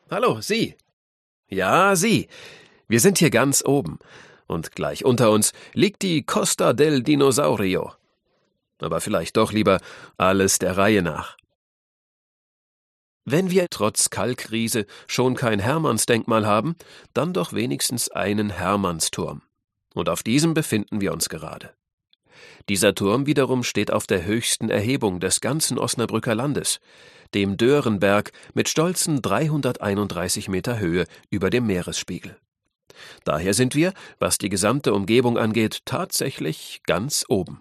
Hallo, Sie. Ja, Sie. Wir sind hier ganz oben. Und gleich unter uns liegt die Costa del Dinosaurio. Aber vielleicht doch lieber alles der Reihe nach. Wenn wir trotz Kalkriese schon kein Hermannsdenkmal haben, dann doch wenigstens einen Hermannsturm. Und auf diesem befinden wir uns gerade. Dieser Turm wiederum steht auf der höchsten Erhebung des ganzen Osnabrücker Landes, dem Dörenberg mit stolzen 331 Meter Höhe über dem Meeresspiegel. Daher sind wir, was die gesamte Umgebung angeht, tatsächlich ganz oben.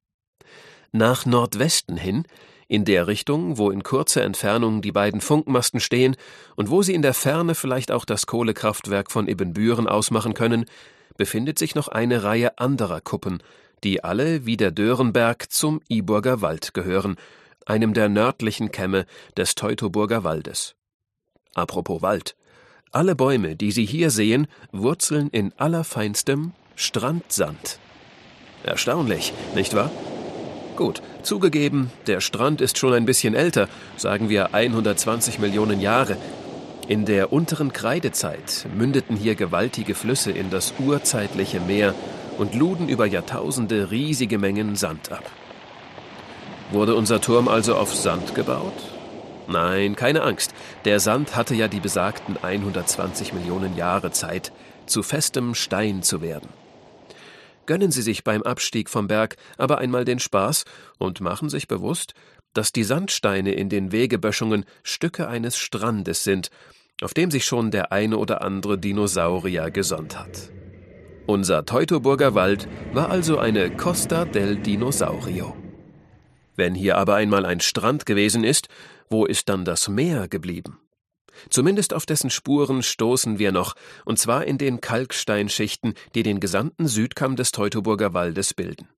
Nach Nordwesten hin, in der Richtung, wo in kurzer Entfernung die beiden Funkmasten stehen und wo sie in der Ferne vielleicht auch das Kohlekraftwerk von Ibbenbüren ausmachen können, befindet sich noch eine Reihe anderer Kuppen, die alle wie der Dörenberg zum Iburger Wald gehören, einem der nördlichen Kämme des Teutoburger Waldes. Apropos Wald. Alle Bäume, die Sie hier sehen, wurzeln in allerfeinstem Strandsand. Erstaunlich, nicht wahr? Gut, zugegeben, der Strand ist schon ein bisschen älter, sagen wir 120 Millionen Jahre. In der unteren Kreidezeit mündeten hier gewaltige Flüsse in das urzeitliche Meer und luden über Jahrtausende riesige Mengen Sand ab. Wurde unser Turm also auf Sand gebaut? Nein, keine Angst. Der Sand hatte ja die besagten 120 Millionen Jahre Zeit, zu festem Stein zu werden. Gönnen Sie sich beim Abstieg vom Berg aber einmal den Spaß und machen sich bewusst, dass die Sandsteine in den Wegeböschungen Stücke eines Strandes sind, auf dem sich schon der eine oder andere Dinosaurier gesonnt hat. Unser Teutoburger Wald war also eine Costa del Dinosaurio. Wenn hier aber einmal ein Strand gewesen ist, wo ist dann das Meer geblieben? Zumindest auf dessen Spuren stoßen wir noch, und zwar in den Kalksteinschichten, die den gesamten Südkamm des Teutoburger Waldes bilden.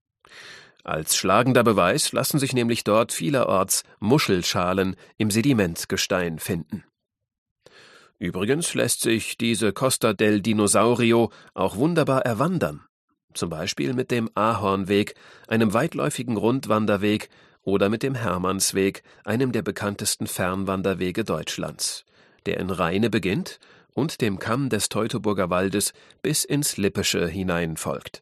Als schlagender Beweis lassen sich nämlich dort vielerorts Muschelschalen im Sedimentgestein finden. Übrigens lässt sich diese Costa del Dinosaurio auch wunderbar erwandern, zum Beispiel mit dem Ahornweg, einem weitläufigen Rundwanderweg, oder mit dem Hermannsweg, einem der bekanntesten Fernwanderwege Deutschlands, der in Rheine beginnt und dem Kamm des Teutoburger Waldes bis ins Lippische hinein folgt.